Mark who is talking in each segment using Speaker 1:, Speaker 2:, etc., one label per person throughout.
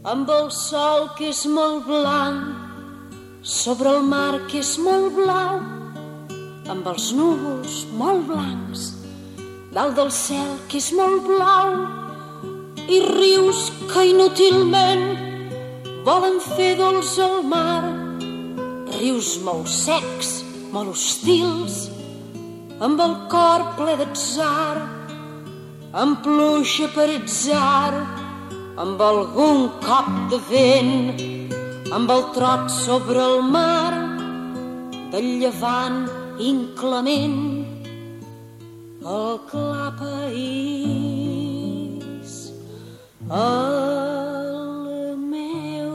Speaker 1: amb el sol que és molt blanc, sobre el mar que és molt blau, amb els núvols molt blancs, dalt del cel que és molt blau, i rius que inútilment volen fer dolç al mar, rius molt secs, molt hostils, amb el cor ple d'atzar, amb pluja per atzar, amb algun cop de vent, amb el trot sobre el mar, del llevant inclement, el clar país, el meu.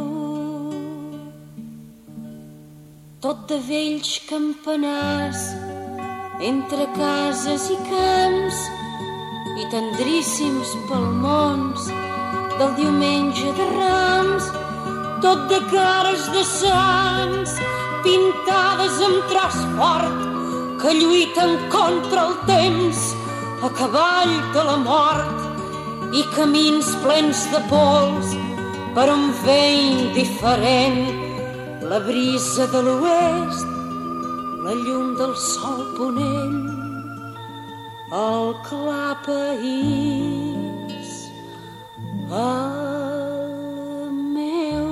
Speaker 1: Tot de vells campanars, entre cases i camps, i tendríssims palmons del diumenge de Rams, tot de cares de sants pintades amb traç fort que lluiten contra el temps a cavall de la mort, i camins plens de pols per on ve indiferent la brisa de l'oest, la llum del sol ponent, el clar país, el meu.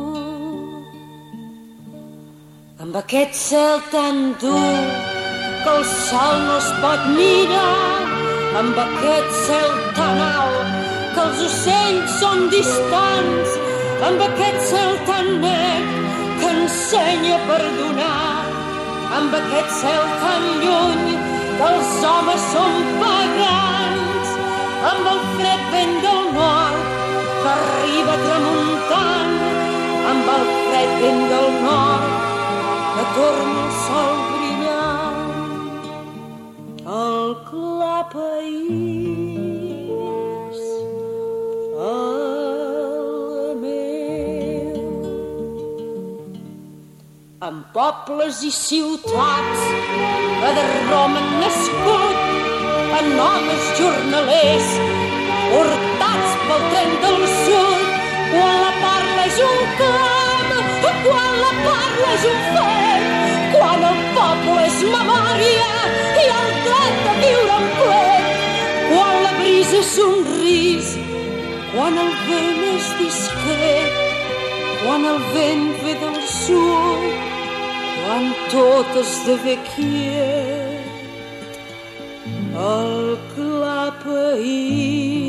Speaker 1: Amb aquest cel tan dur que el sol no es pot mirar, amb aquest cel tan alt que els ocells són distants, amb aquest cel tan net que ensenya a perdonar, amb aquest cel tan lluny que els homes són pagans, amb el fred vent del nord que arriba tramuntant, amb el fred vent del nord que torna el sol brillant, el clar país, el meu. En pobles i ciutats que de Roma han nascut, en homes jornalers portats pel tren del sud, quan la parla és un clam, quan la parla és un fet, quan el poble és memòria i el dret de viure en plet, quan la brisa és un risc, quan el vent és discret, quan el vent ve del sud, quan tot esdevé quiet, el clar país.